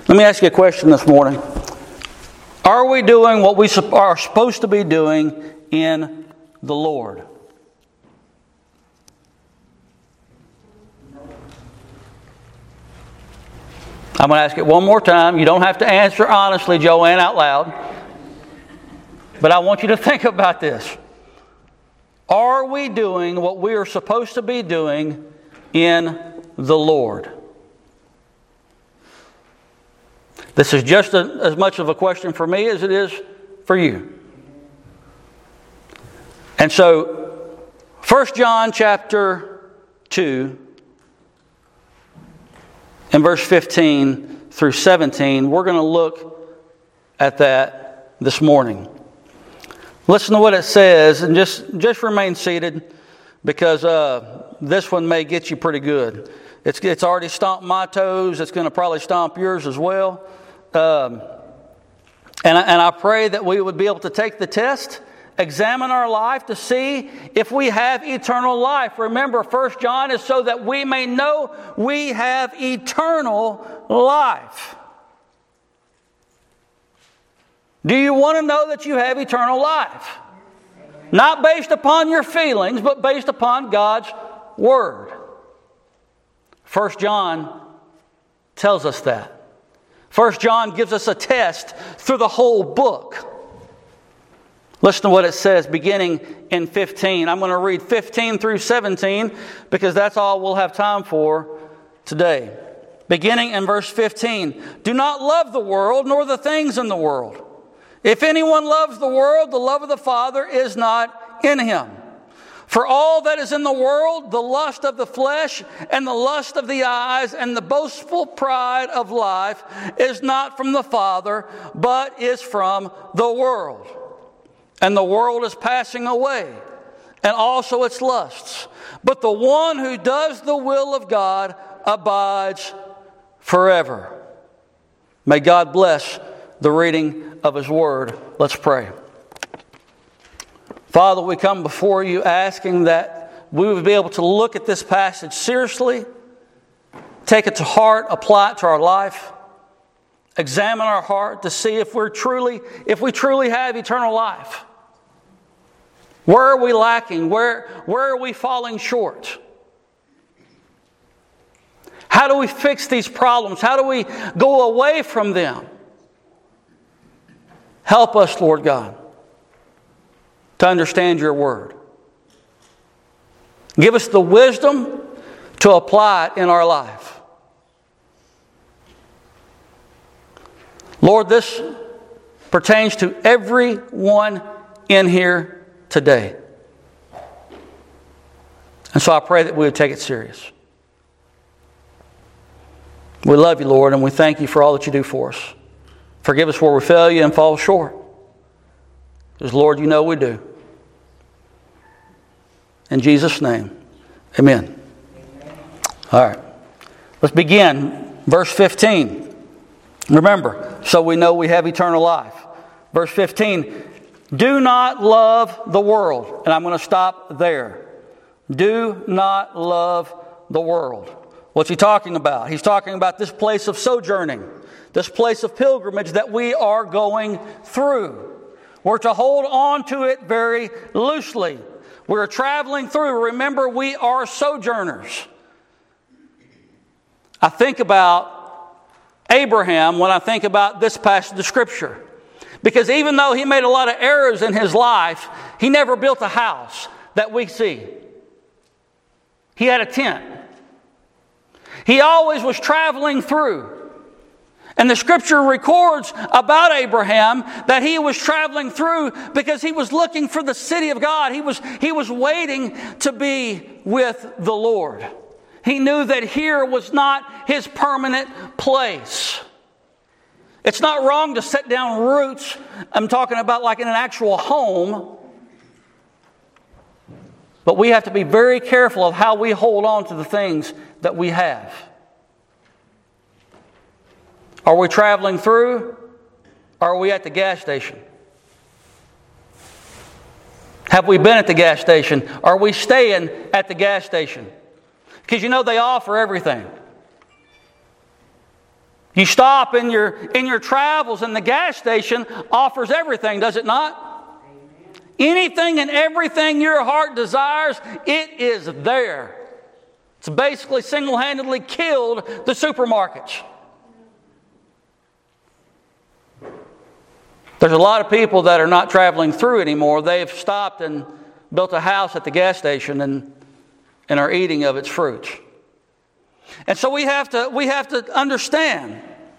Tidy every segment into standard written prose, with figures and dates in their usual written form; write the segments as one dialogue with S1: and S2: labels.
S1: Let me ask you a question this morning. Are we doing what we are supposed to be doing in the Lord? I'm going to ask it one more time. You don't have to answer honestly, Joanne, out loud. But I want you to think about this. Are we doing what we are supposed to be doing in the Lord? This is just as much of a question for me as it is for you. And so, 1 John chapter 2, and verse 15 through 17, we're going to look at that this morning. Listen to what it says, and just remain seated, because this one may get you pretty good. It's already stomped my toes. It's going to probably stomp yours as well. And I pray that we would be able to take the test, examine our life to see if we have eternal life. Remember, 1 John is so that we may know we have eternal life. Do you want to know that you have eternal life? Not based upon your feelings, but based upon God's Word. 1 John tells us that. 1 John gives us a test through the whole book. Listen to what it says beginning in 15. I'm going to read 15 through 17 because that's all we'll have time for today. Beginning in verse 15. Do not love the world nor the things in the world. If anyone loves the world, the love of the Father is not in him. For all that is in the world, the lust of the flesh and the lust of the eyes and the boastful pride of life is not from the Father, but is from the world. And the world is passing away, and also its lusts. But the one who does the will of God abides forever. May God bless the reading of His Word. Let's pray. Father, we come before You asking that we would be able to look at this passage seriously, take it to heart, apply it to our life, examine our heart to see if we truly have eternal life. Where are we lacking? Where are we falling short? How do we fix these problems? How do we go away from them? Help us, Lord God, to understand Your Word. Give us the wisdom to apply it in our life. Lord, this pertains to everyone in here today. And so I pray that we would take it serious. We love You, Lord, and we thank You for all that You do for us. Forgive us where we fail You and fall short. Because, Lord, You know we do. In Jesus' name, amen. All right. Let's begin. Verse 15. Remember, so we know we have eternal life. Verse 15. Do not love the world. And I'm going to stop there. Do not love the world. What's he talking about? He's talking about this place of sojourning, this place of pilgrimage that we are going through. We're to hold on to it very loosely. We're traveling through. Remember, we are sojourners. I think about Abraham when I think about this passage of Scripture. Because even though he made a lot of errors in his life, he never built a house that we see. He had a tent. He always was traveling through. And the Scripture records about Abraham that he was traveling through because he was looking for the city of God. He was waiting to be with the Lord. He knew that here was not his permanent place. It's not wrong to set down roots. I'm talking about like in an actual home. But we have to be very careful of how we hold on to the things that we have. Are we traveling through? Or are we at the gas station? Have we been at the gas station? Are we staying at the gas station? Because you know they offer everything. You stop in your travels, and the gas station offers everything, does it not? Amen. Anything and everything your heart desires, it is there. It's basically single-handedly killed the supermarkets. There's a lot of people that are not traveling through anymore. They've stopped and built a house at the gas station and are eating of its fruits. And so we have to understand,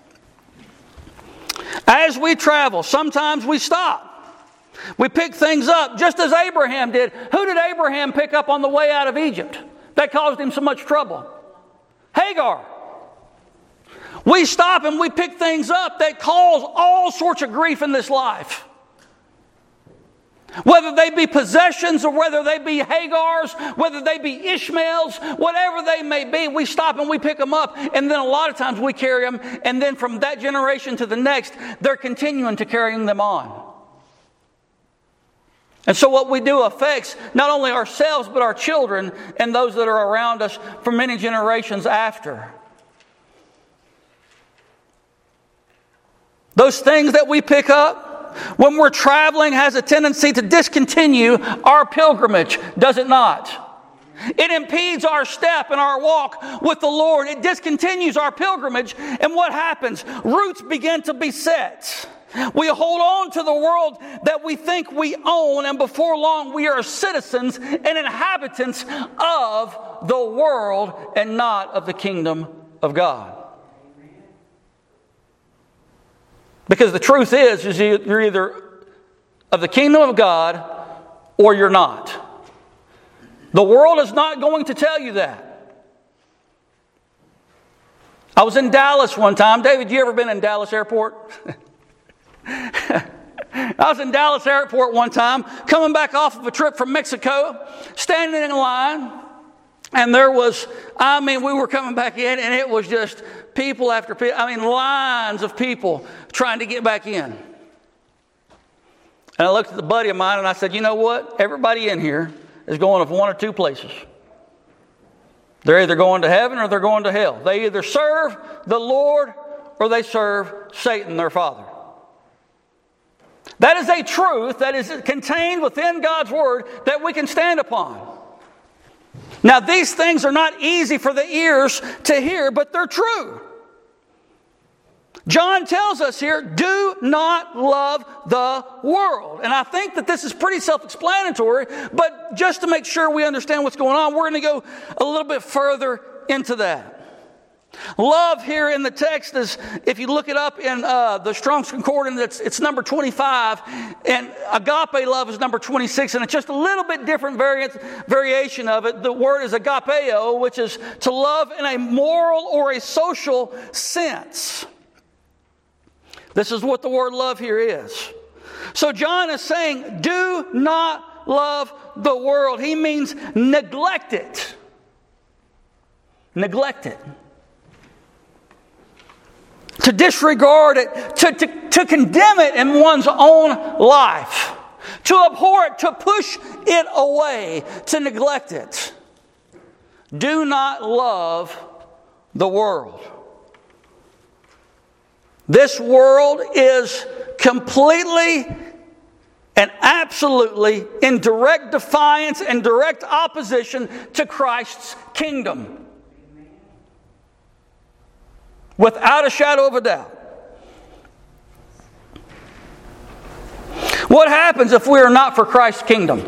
S1: as we travel, sometimes we stop. We pick things up, just as Abraham did. Who did Abraham pick up on the way out of Egypt that caused him so much trouble? Hagar. We stop and we pick things up that cause all sorts of grief in this life. Whether they be possessions or whether they be Hagars, whether they be Ishmaels, whatever they may be, we stop and we pick them up. And then a lot of times we carry them. And then from that generation to the next, they're continuing to carrying them on. And so what we do affects not only ourselves, but our children and those that are around us for many generations after. Those things that we pick up when we're traveling has a tendency to discontinue our pilgrimage, does it not? It impedes our step and our walk with the Lord. It discontinues our pilgrimage. And what happens? Roots begin to be set. We hold on to the world that we think we own, and before long we are citizens and inhabitants of the world and not of the kingdom of God. Because the truth is you're either of the kingdom of God or you're not. The world is not going to tell you that. I was in Dallas one time. David, you ever been in Dallas Airport? I was in Dallas Airport one time, coming back off of a trip from Mexico, standing in line. And there was, we were coming back in, and it was just people after people. Lines of people trying to get back in. And I looked at the buddy of mine, and I said, you know what? Everybody in here is going to one or two places. They're either going to heaven or they're going to hell. They either serve the Lord or they serve Satan, their father. That is a truth that is contained within God's Word that we can stand upon. Now, these things are not easy for the ears to hear, but they're true. John tells us here, do not love the world. And I think that this is pretty self-explanatory, but just to make sure we understand what's going on, we're going to go a little bit further into that. Love here in the text is, if you look it up in the Strong's Concordance, it's number 25, and agape love is number 26, and it's just a little bit different variation of it. The word is agapeo, which is to love in a moral or a social sense. This is what the word love here is. So John is saying, do not love the world. He means neglect it. Neglect it. To disregard it, to condemn it in one's own life, to abhor it, to push it away, to neglect it. Do not love the world. This world is completely and absolutely in direct defiance and direct opposition to Christ's kingdom. Without a shadow of a doubt. What happens if we are not for Christ's kingdom?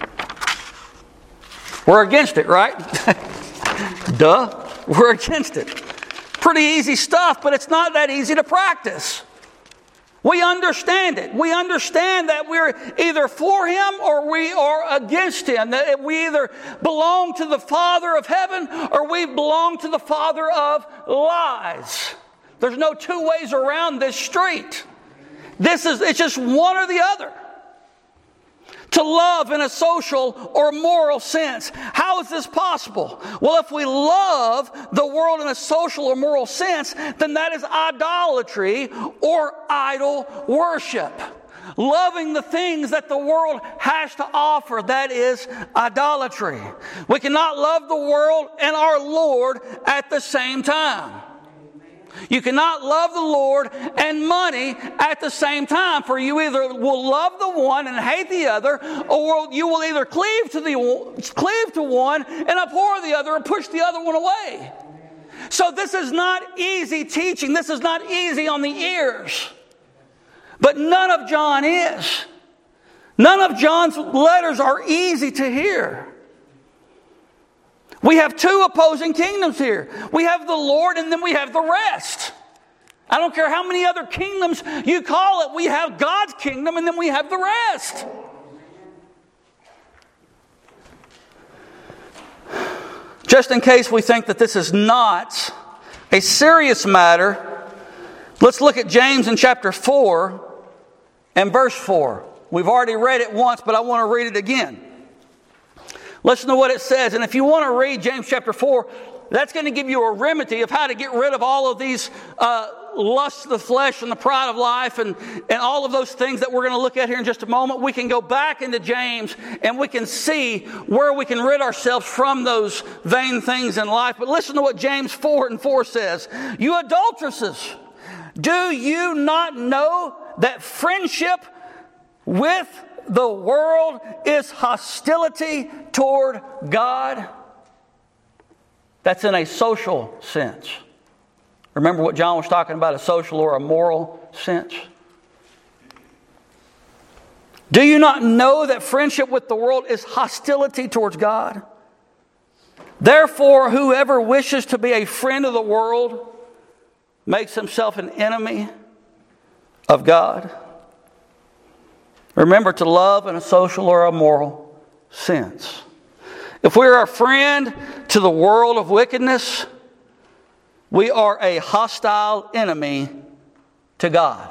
S1: We're against it, right? Duh. We're against it. Pretty easy stuff, but it's not that easy to practice. We understand it. We understand that we're either for Him or we are against Him. That we either belong to the Father of heaven or we belong to the Father of lies. There's no two ways around this street. It's just one or the other. To love in a social or moral sense. How is this possible? Well, if we love the world in a social or moral sense, then that is idolatry or idol worship. Loving the things that the world has to offer, that is idolatry. We cannot love the world and our Lord at the same time. You cannot love the Lord and money at the same time, for you either will love the one and hate the other, or you will either cleave to one and abhor the other and push the other one away. So this is not easy teaching. This is not easy on the ears. But none of John is. None of John's letters are easy to hear. We have two opposing kingdoms here. We have the Lord and then we have the rest. I don't care how many other kingdoms you call it. We have God's kingdom and then we have the rest. Just in case we think that this is not a serious matter, let's look at James in chapter 4 and verse 4. We've already read it once, but I want to read it again. Listen to what it says. And if you want to read James chapter 4, that's going to give you a remedy of how to get rid of all of these lusts of the flesh and the pride of life and all of those things that we're going to look at here in just a moment. We can go back into James and we can see where we can rid ourselves from those vain things in life. But listen to what James 4 and 4 says. You adulteresses, do you not know that friendship with the world is hostility toward God? That's in a social sense. Remember what John was talking about, a social or a moral sense? Do you not know that friendship with the world is hostility towards God? Therefore, whoever wishes to be a friend of the world makes himself an enemy of God. Remember, to love in a social or a moral sense. If we are a friend to the world of wickedness, we are a hostile enemy to God.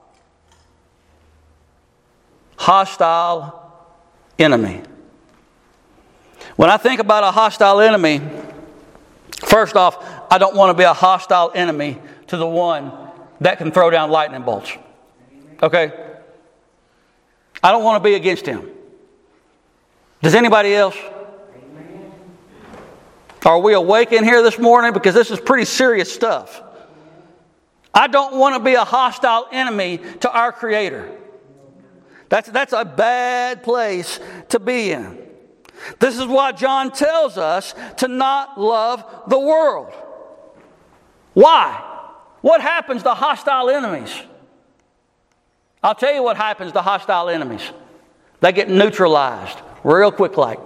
S1: Hostile enemy. When I think about a hostile enemy, first off, I don't want to be a hostile enemy to the one that can throw down lightning bolts. Okay? I don't want to be against him. Does anybody else? Are we awake in here this morning? Because this is pretty serious stuff. I don't want to be a hostile enemy to our Creator. That's a bad place to be in. This is why John tells us to not love the world. Why? What happens to hostile enemies? I'll tell you what happens to hostile enemies. They get neutralized real quick like.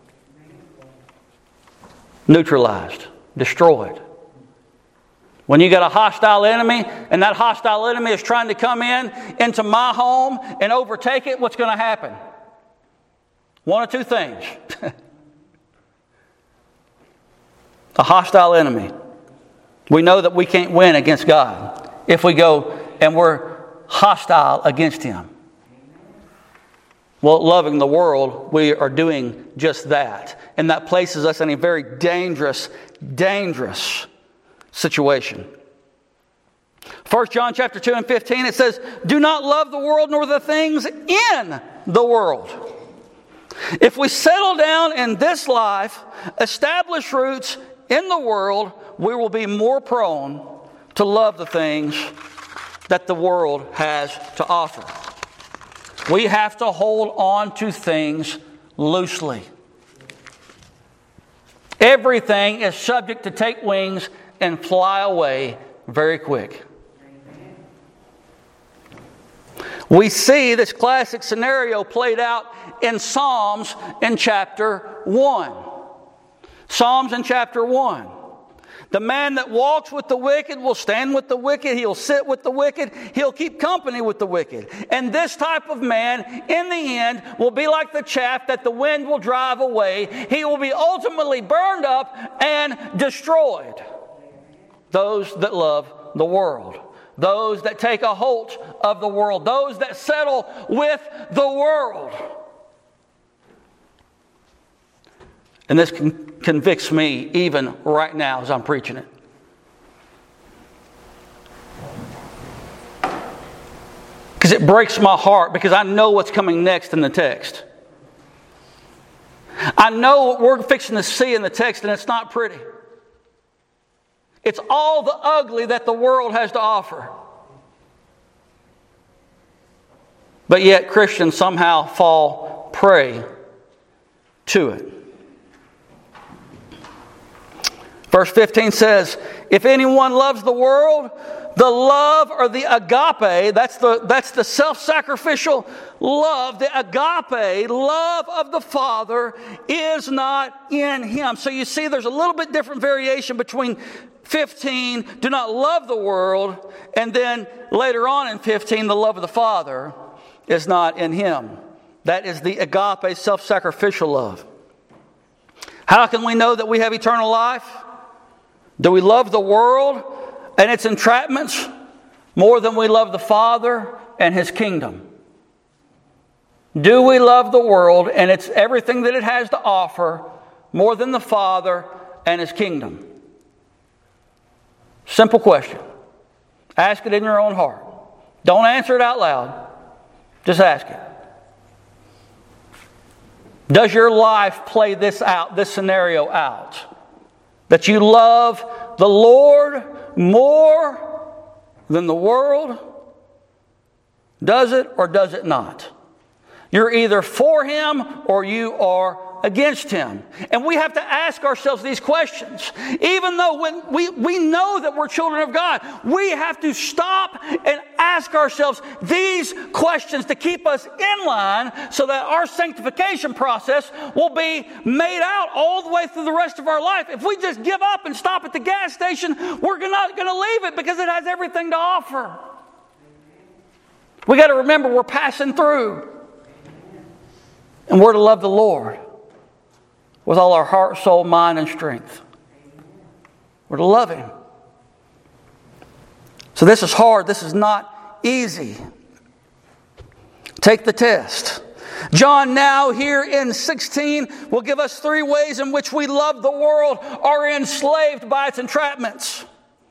S1: Neutralized. Destroyed. When you got a hostile enemy and that hostile enemy is trying to come into my home and overtake it, what's going to happen? One of two things. A hostile enemy. We know that we can't win against God if we go and we're hostile against Him. Well, loving the world, we are doing just that. And that places us in a very dangerous, dangerous situation. 1 John chapter 2 and 15, it says, do not love the world nor the things in the world. If we settle down in this life, establish roots in the world, we will be more prone to love the things that the world has to offer. We have to hold on to things loosely. Everything is subject to take wings and fly away very quick. We see this classic scenario played out in Psalms in chapter 1. Psalms in chapter 1. The man that walks with the wicked will stand with the wicked. He'll sit with the wicked. He'll keep company with the wicked. And this type of man, in the end, will be like the chaff that the wind will drive away. He will be ultimately burned up and destroyed. Those that love the world. Those that take a hold of the world. Those that settle with the world. And this convicts me even right now as I'm preaching it. Because it breaks my heart because I know what's coming next in the text. I know what we're fixing to see in the text and it's not pretty. It's all the ugly that the world has to offer. But yet Christians somehow fall prey to it. Verse 15 says, if anyone loves the world, the love or the agape, that's the self-sacrificial love, the agape love of the Father is not in him. So you see there's a little bit different variation between 15, do not love the world, and then later on in 15, the love of the Father is not in him. That is the agape self-sacrificial love. How can we know that we have eternal life? Do we love the world and its entrapments more than we love the Father and His kingdom? Do we love the world and its everything that it has to offer more than the Father and His kingdom? Simple question. Ask it in your own heart. Don't answer it out loud. Just ask it. Does your life play this out, this scenario out? That you love the Lord more than the world? Does it or does it not? You're either for Him or you are against Him. And we have to ask ourselves these questions. Even though when we know that we're children of God, we have to stop and ask ourselves these questions to keep us in line so that our sanctification process will be made out all the way through the rest of our life. If we just give up and stop at the gas station, we're not going to leave it because it has everything to offer. We got to remember we're passing through. And we're to love the Lord with all our heart, soul, mind, and strength. We're to love Him. So this is hard. This is not easy. Take the test. John now here in 16 will give us 3 ways in which we love the world, are enslaved by its entrapments.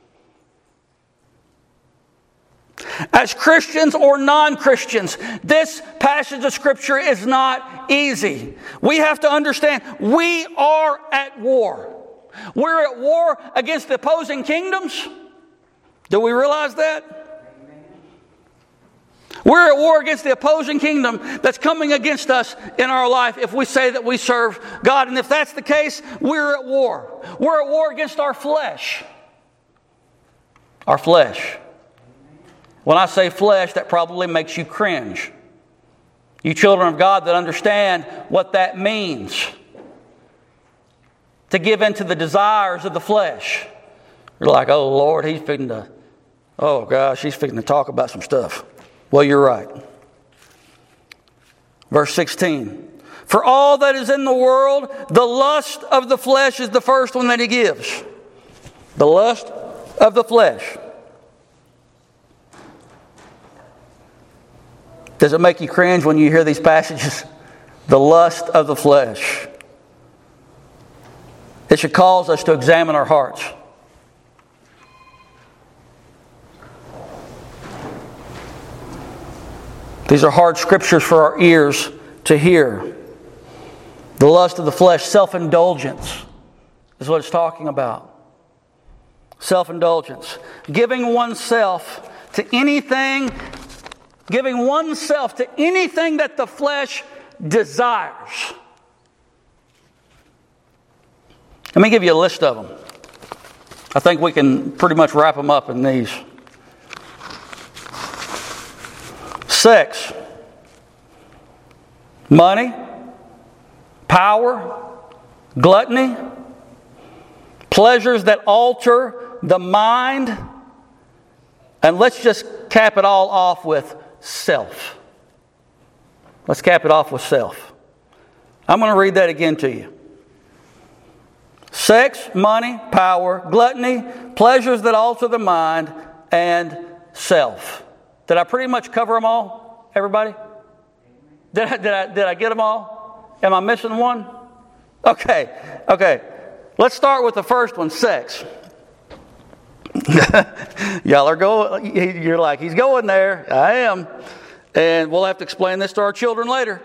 S1: As Christians or non-Christians, this passage of Scripture is not easy. We have to understand we are at war. We're at war against the opposing kingdoms. Do we realize that? We're at war against the opposing kingdom that's coming against us in our life if we say that we serve God. And if that's the case, we're at war. We're at war against our flesh. Our flesh. When I say flesh, that probably makes you cringe. You children of God that understand what that means. To give in to the desires of the flesh. You're like, oh Lord, he's fixing to talk about some stuff. Well, you're right. Verse 16. For all that is in the world, the lust of the flesh is the first one that he gives. The lust of the flesh. Does it make you cringe when you hear these passages? The lust of the flesh. It should cause us to examine our hearts. These are hard scriptures for our ears to hear. The lust of the flesh, self-indulgence, is what it's talking about. Self-indulgence. Giving oneself to anything that the flesh desires. Let me give you a list of them. I think we can pretty much wrap them up in these. Sex, money, power, gluttony, pleasures that alter the mind, and let's just cap it all off with self. Let's cap it off with self. I'm going to read that again to you. Sex, money, power, gluttony, pleasures that alter the mind, and self. Did I pretty much cover them all, everybody? Did I get them all? Am I missing one? Okay. Let's start with the first one, sex. Y'all are going, you're like, he's going there. I am. And we'll have to explain this to our children later.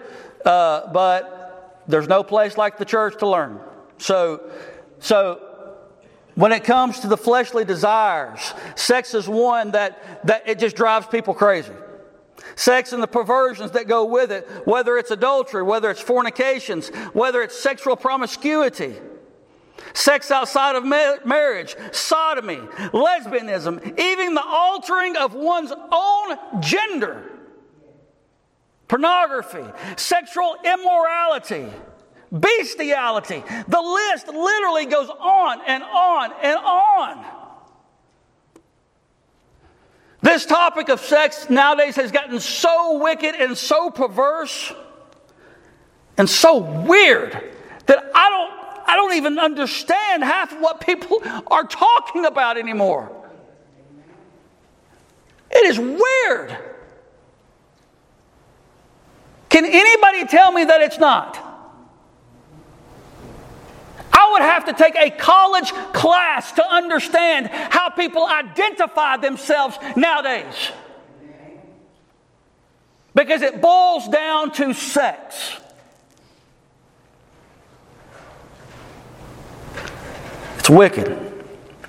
S1: But there's no place like the church to learn. So When it comes to the fleshly desires, sex is one that it just drives people crazy. Sex and the perversions that go with it, whether it's adultery, whether it's fornications, whether it's sexual promiscuity, sex outside of marriage, sodomy, lesbianism, even the altering of one's own gender, pornography, sexual immorality, bestiality. The list literally goes on and on and on. This topic of sex nowadays has gotten so wicked and so perverse and so weird that I don't even understand half of what people are talking about anymore. It is weird. Can anybody tell me that it's not? I would have to take a college class to understand how people identify themselves nowadays. Because it boils down to sex. It's wicked.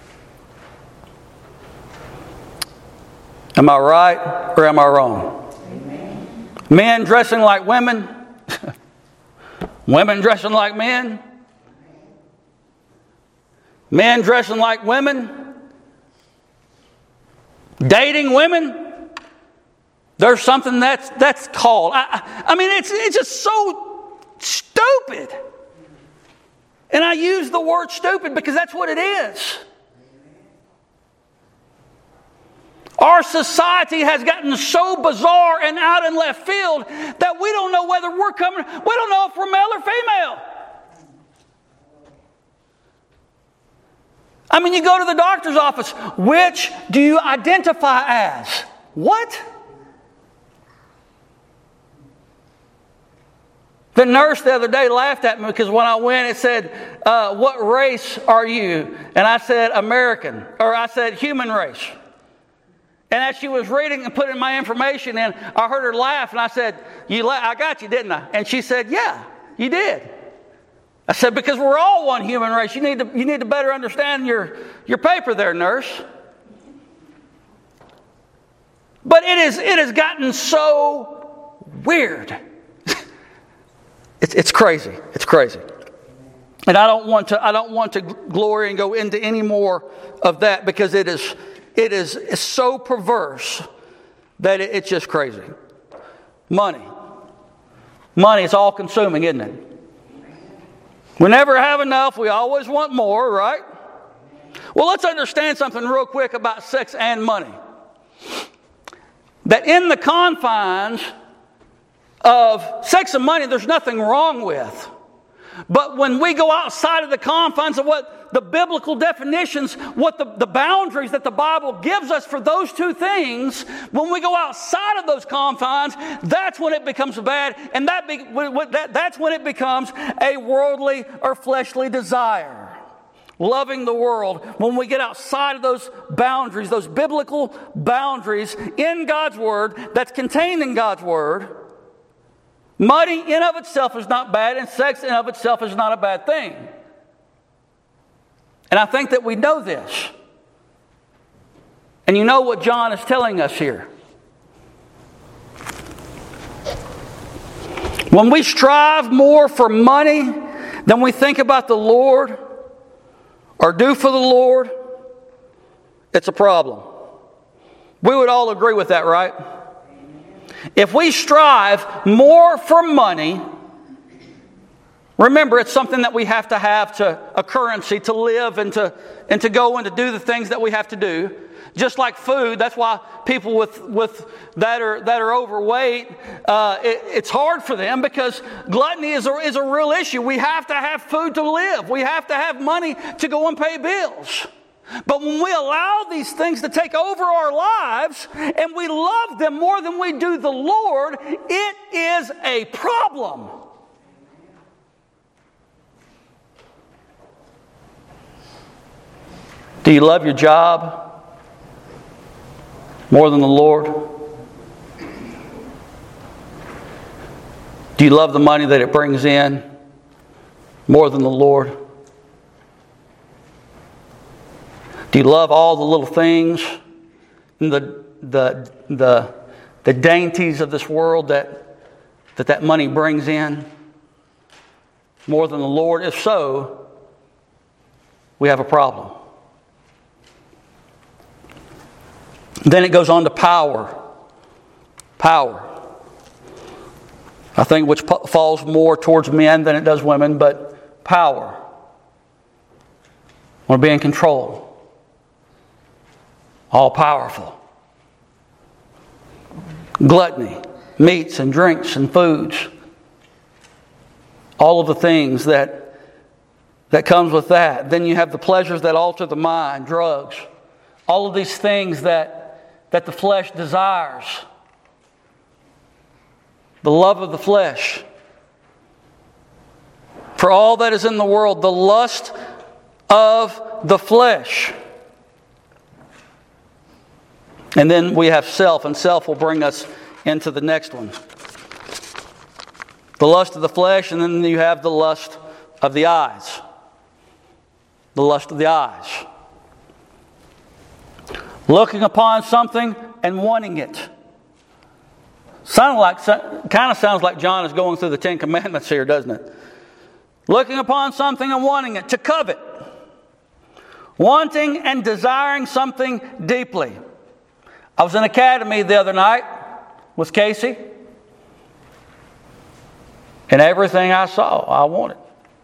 S1: Am I right or am I wrong? Amen. Men dressing like women. Women dressing like men. Men dressing like women. Dating women. There's something that's called. I mean, it's just so stupid. And I use the word stupid because that's what it is. Our society has gotten so bizarre and out in left field that we don't know whether we're coming. We don't know if we're male or female. I mean, you go to the doctor's office. Which do you identify as? What? The nurse the other day laughed at me because when I went, it said, what race are you? And I said, American. Or I said, human race. And as she was reading and putting my information in, I heard her laugh. And I said, I got you, didn't I? And she said, yeah, you did. I said, because we're all one human race. You need to better understand your paper there, nurse. But it has gotten so weird. It's crazy. It's crazy. And I don't want to glory and go into any more of that because it is so perverse that it's just crazy. Money is all consuming, isn't it? We never have enough. We always want more, right? Well, let's understand something real quick about sex and money. That in the confines of sex and money, there's nothing wrong with. But when we go outside of the confines of what the biblical definitions, what the boundaries that the Bible gives us for those two things, when we go outside of those confines, that's when it becomes bad, and that's when it becomes a worldly or fleshly desire. Loving the world, when we get outside of those boundaries, those biblical boundaries in God's Word, that's contained in God's Word. Money in of itself is not bad, and sex in of itself is not a bad thing. And I think that we know this. And you know what John is telling us here. When we strive more for money than we think about the Lord or do for the Lord, it's a problem. We would all agree with that, right? If we strive more for money, remember it's something that we have to a currency to live and to go and to do the things that we have to do. Just like food, that's why people with that are overweight, it's hard for them because gluttony is a real issue. We have to have food to live. We have to have money to go and pay bills. But when we allow these things to take over our lives and we love them more than we do the Lord, it is a problem. Do you love your job more than the Lord? Do you love the money that it brings in more than the Lord? Do you love all the little things and the dainties of this world that money brings in more than the Lord? If so, we have a problem. Then it goes on to power. Power. I think which falls more towards men than it does women, but power. I want to be in control. All powerful. Gluttony, meats and drinks and foods. All of the things that comes with that. Then you have the pleasures that alter the mind, drugs. All of these things that the flesh desires. The love of the flesh. For all that is in the world, the lust of the flesh. And then we have self, and self will bring us into the next one. The lust of the flesh, and then you have the lust of the eyes. The lust of the eyes. Looking upon something and wanting it. Kind of sounds like John is going through the Ten Commandments here, doesn't it? Looking upon something and wanting it. To covet. Wanting and desiring something deeply. I was in academy the other night with Casey. And everything I saw, I wanted.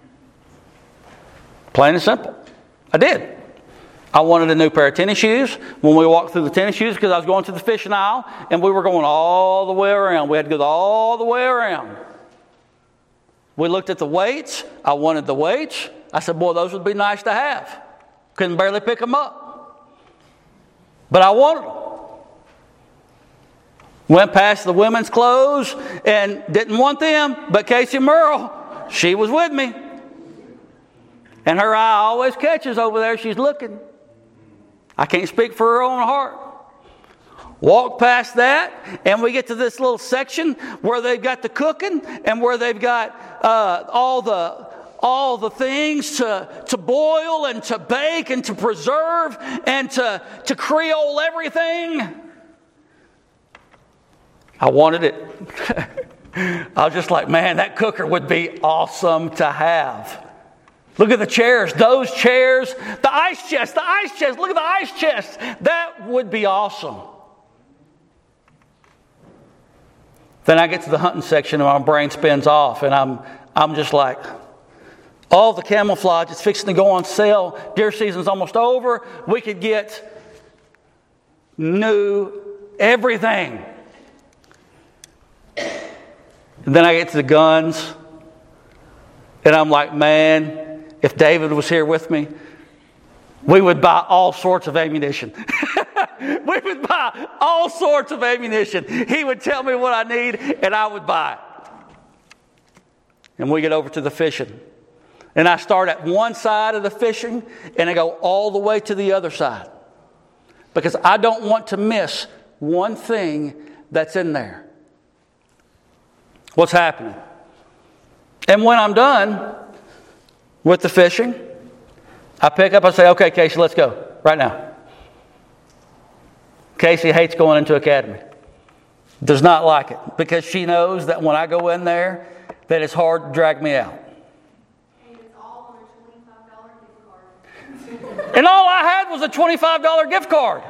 S1: Plain and simple. I did. I wanted a new pair of tennis shoes when we walked through the tennis shoes because I was going to the fishing aisle and we were going all the way around. We had to go all the way around. We looked at the weights. I wanted the weights. I said, boy, those would be nice to have. Couldn't barely pick them up. But I wanted them. Went past the women's clothes and didn't want them. But Casey Merle, she was with me. And her eye always catches over there. She's looking. I can't speak for her own heart. Walk past that, and we get to this little section where they've got the cooking and where they've got all the things to boil and to bake and to preserve and to Creole everything. I wanted it. I was just like, man, that cooker would be awesome to have. Look at the chairs, those chairs, the ice chest, look at the ice chest. That would be awesome. Then I get to the hunting section and my brain spins off and I'm just like, all the camouflage is fixing to go on sale. Deer season's almost over. We could get new everything. And then I get to the guns and I'm like, man, if David was here with me, we would buy all sorts of ammunition. We would buy all sorts of ammunition. He would tell me what I need, and I would buy it. And we get over to the fishing. And I start at one side of the fishing, and I go all the way to the other side. Because I don't want to miss one thing that's in there. What's happening? And when I'm done with the fishing, I pick up and say, okay, Casey, let's go right now. Casey hates going into academy. Does not like it because she knows that when I go in there, that it's hard to drag me out.
S2: And it's all on a $25 gift card.
S1: And all I had was a $25 gift card.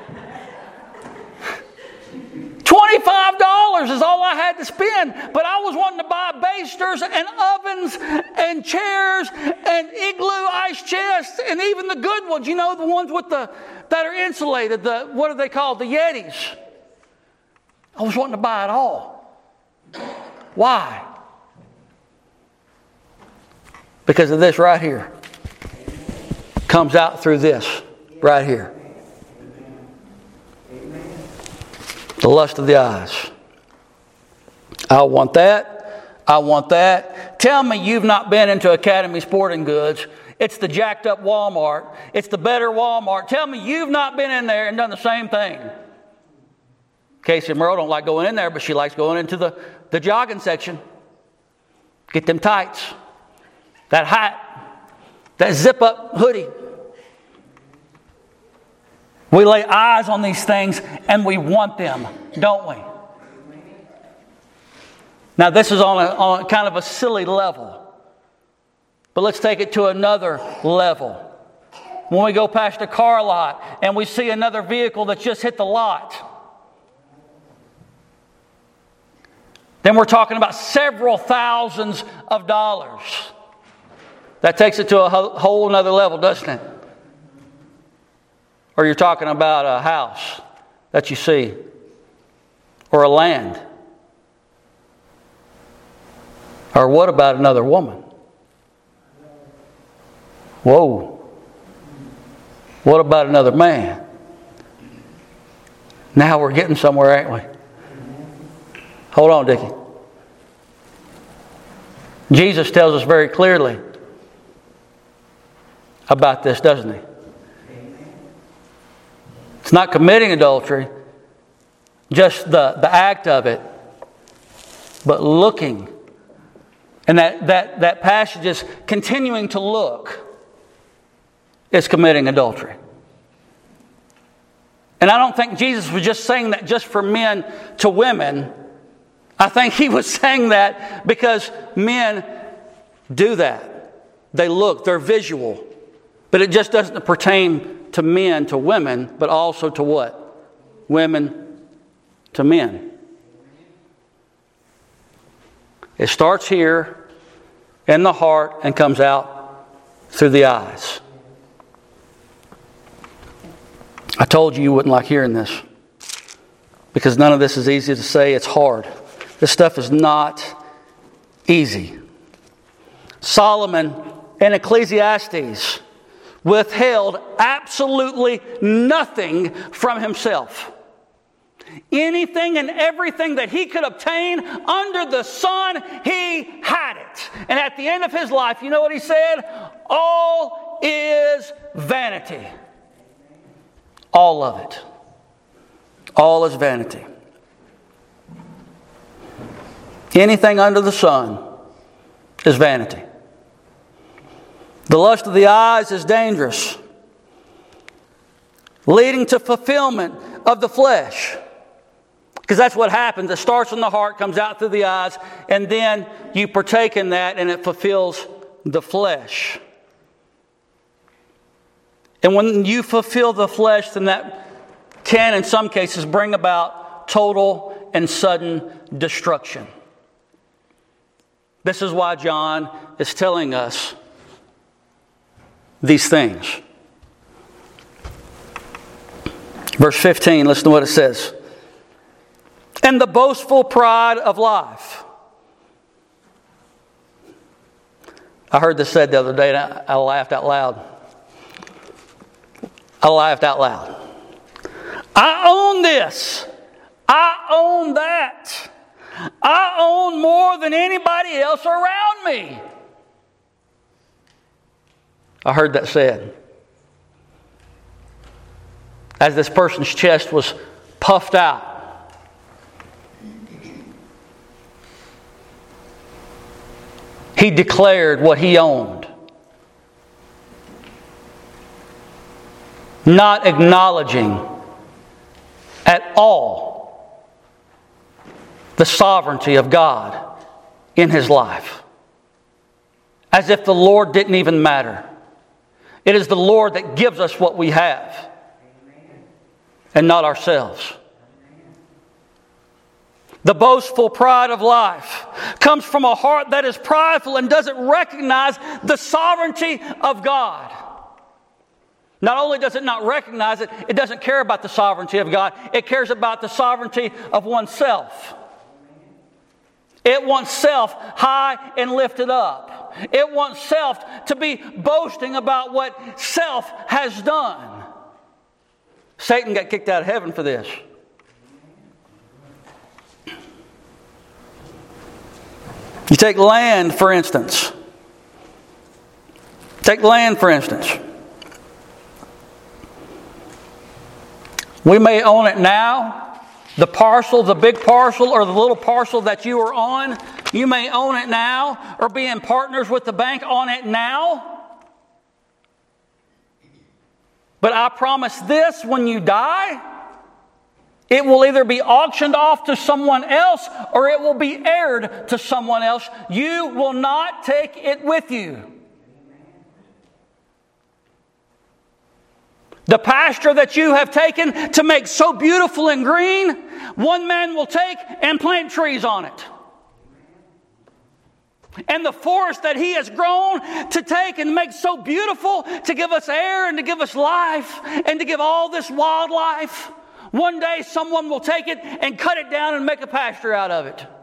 S1: $25 is all I had to spend. But I was wanting to buy basters and ovens and chairs and igloo ice chests and even the good ones. You know, the ones with that are insulated. What are they called? The Yetis. I was wanting to buy it all. Why? Because of this right here. Comes out through this right here. The lust of the eyes. I want that. I want that. Tell me you've not been into Academy Sporting Goods. It's the jacked up Walmart. It's the better Walmart. Tell me you've not been in there and done the same thing. Casey Merle don't like going in there, but she likes going into the jogging section. Get them tights. That hat. That zip-up hoodie. We lay eyes on these things and we want them, don't we? Now this is on a kind of a silly level. But let's take it to another level. When we go past a car lot and we see another vehicle that's just hit the lot, then we're talking about several thousands of dollars. That takes it to a whole other level, doesn't it? Or you're talking about a house that you see, or a land. Or what about another woman? Whoa. What about another man? Now we're getting somewhere, ain't we? Hold on, Dickie. Jesus tells us very clearly about this, doesn't he? It's not committing adultery, just the act of it, but looking. And that passage is continuing to look is committing adultery. And I don't think Jesus was just saying that just for men to women. I think he was saying that because men do that. They look, they're visual. But it just doesn't pertain to men to women, but also to what? Women to men. It starts here in the heart and comes out through the eyes. I told you wouldn't like hearing this because none of this is easy to say. It's hard. This stuff is not easy. Solomon in Ecclesiastes withheld absolutely nothing from himself. Anything and everything that he could obtain under the sun, he had it. And at the end of his life, you know what he said? All is vanity. All of it. All is vanity. Anything under the sun is vanity. The lust of the eyes is dangerous, leading to fulfillment of the flesh. Because that's what happens. It starts in the heart, comes out through the eyes, and then you partake in that and it fulfills the flesh. And when you fulfill the flesh, then that can, in some cases, bring about total and sudden destruction. This is why John is telling us these things. Verse 15, listen to what it says. And the boastful pride of life. I heard this said the other day and I laughed out loud. I laughed out loud. I own this. I own that. I own more than anybody else around me. I heard that said. As this person's chest was puffed out. He declared what he owned. Not acknowledging at all the sovereignty of God in his life. As if the Lord didn't even matter. It is the Lord that gives us what we have. And not ourselves. The boastful pride of life comes from a heart that is prideful and doesn't recognize the sovereignty of God. Not only does it not recognize it, it doesn't care about the sovereignty of God. It cares about the sovereignty of oneself. It wants self high and lifted up. It wants self to be boasting about what self has done. Satan got kicked out of heaven for this. You take land, for instance. Take land, for instance. We may own it now. The parcel, the big parcel, or the little parcel that you are on. You may own it now, or be in partners with the bank on it now. But I promise this, when you die, it will either be auctioned off to someone else or it will be heired to someone else. You will not take it with you. The pasture that you have taken to make so beautiful and green, one man will take and plant trees on it. And the forest that He has grown to take and make so beautiful, to give us air and to give us life and to give all this wildlife, one day someone will take it and cut it down and make a pasture out of it.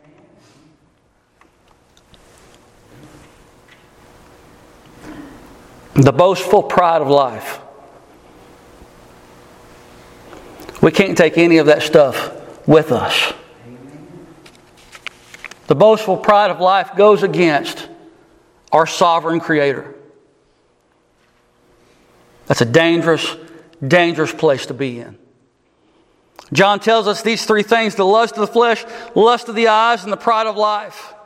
S1: The boastful pride of life. We can't take any of that stuff with us. The boastful pride of life goes against our sovereign Creator. That's a dangerous, dangerous place to be in. John tells us these three things: the lust of the flesh, lust of the eyes, and the pride of life.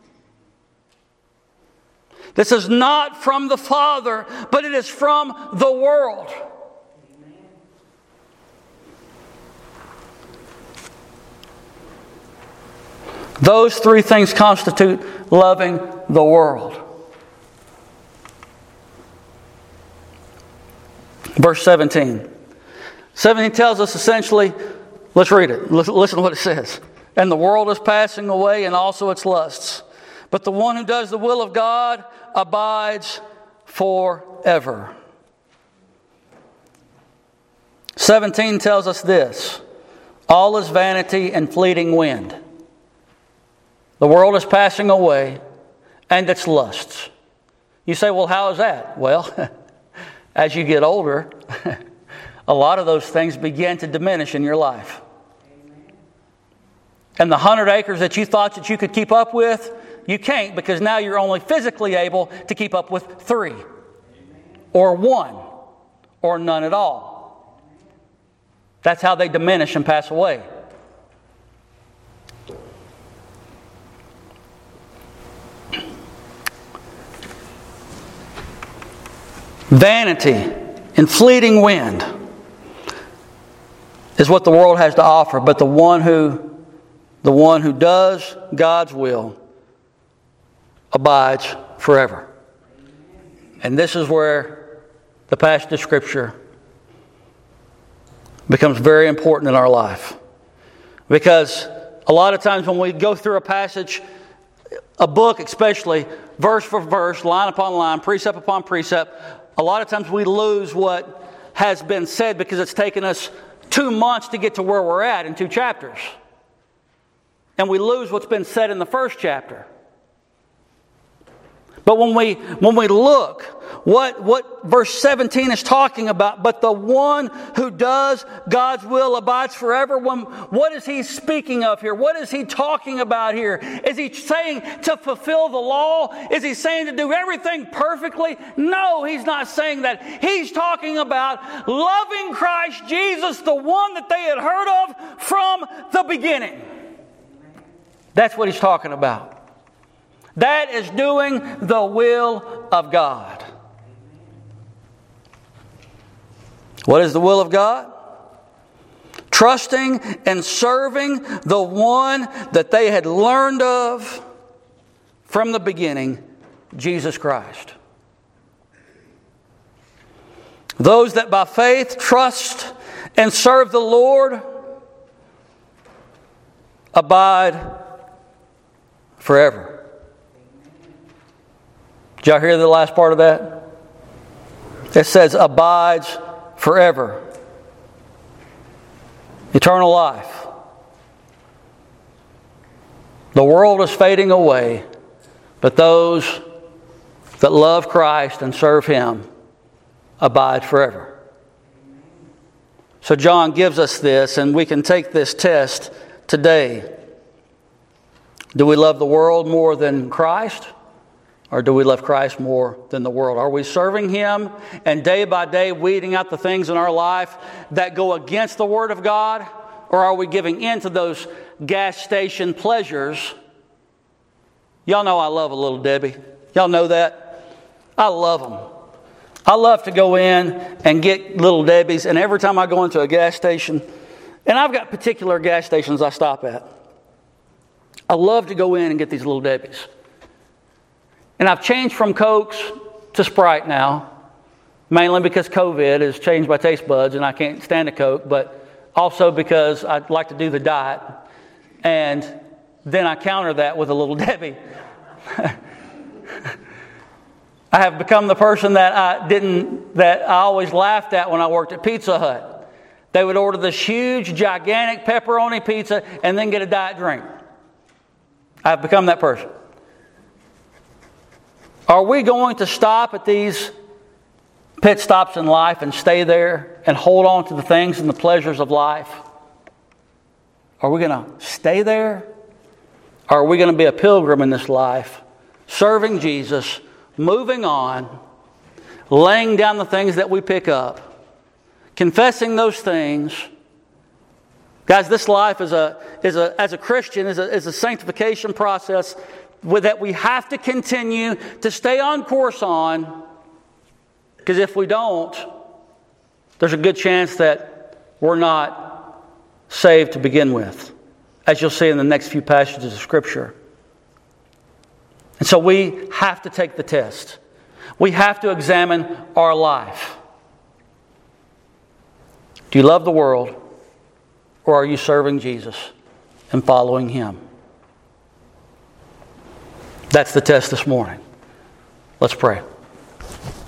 S1: This is not from the Father, but it is from the world. Those three things constitute loving the world. Verse 17. 17 tells us essentially, let's read it. Listen to what it says. And the world is passing away and also its lusts. But the one who does the will of God abides forever. 17 tells us this: all is vanity and fleeting wind. The world is passing away and its lusts. You say, well, how is that? Well, as you get older, a lot of those things begin to diminish in your life. And the 100 acres that you thought that you could keep up with, you can't, because now you're only physically able to keep up with 3 or 1 or none at all. That's how they diminish and pass away. Vanity and fleeting wind is what the world has to offer, but the one who does God's will abides forever. And this is where the passage of Scripture becomes very important in our life. Because a lot of times when we go through a passage, a book especially, verse for verse, line upon line, precept upon precept, a lot of times we lose what has been said because it's taken us 2 months to get to where we're at in 2 chapters. And we lose what's been said in the first chapter. But when we look, what verse 17 is talking about, but the one who does God's will abides forever. What is he speaking of here? What is he talking about here? Is he saying to fulfill the law? Is he saying to do everything perfectly? No, he's not saying that. He's talking about loving Christ Jesus, the one that they had heard of from the beginning. That's what he's talking about. That is doing the will of God. What is the will of God? Trusting and serving the one that they had learned of from the beginning, Jesus Christ. Those that by faith trust and serve the Lord abide forever. Did y'all hear the last part of that? It says abides forever. Eternal life. The world is fading away, but those that love Christ and serve Him abide forever. So John gives us this, and we can take this test today. Do we love the world more than Christ? Or do we love Christ more than the world? Are we serving Him and day by day weeding out the things in our life that go against the Word of God? Or are we giving in to those gas station pleasures? Y'all know I love a little Debbie. Y'all know that? I love them. I love to go in and get Little Debbie's, and every time I go into a gas station, and I've got particular gas stations I stop at, I love to go in and get these Little Debbie's. And I've changed from Cokes to Sprite now, mainly because COVID has changed my taste buds and I can't stand a Coke, but also because I like to do the diet. And then I counter that with a Little Debbie. I have become the person that I always laughed at when I worked at Pizza Hut. They would order this huge, gigantic pepperoni pizza and then get a diet drink. I've become that person. Are we going to stop at these pit stops in life and stay there and hold on to the things and the pleasures of life? Are we going to stay there? Or are we going to be a pilgrim in this life, serving Jesus, moving on, laying down the things that we pick up, confessing those things? Guys, this life as a Christian is a sanctification process that we have to continue to stay on course on, because if we don't, there's a good chance that we're not saved to begin with, as you'll see in the next few passages of Scripture. And so we have to take the test. We have to examine our life. Do you love the world, or are you serving Jesus and following Him? That's the test this morning. Let's pray.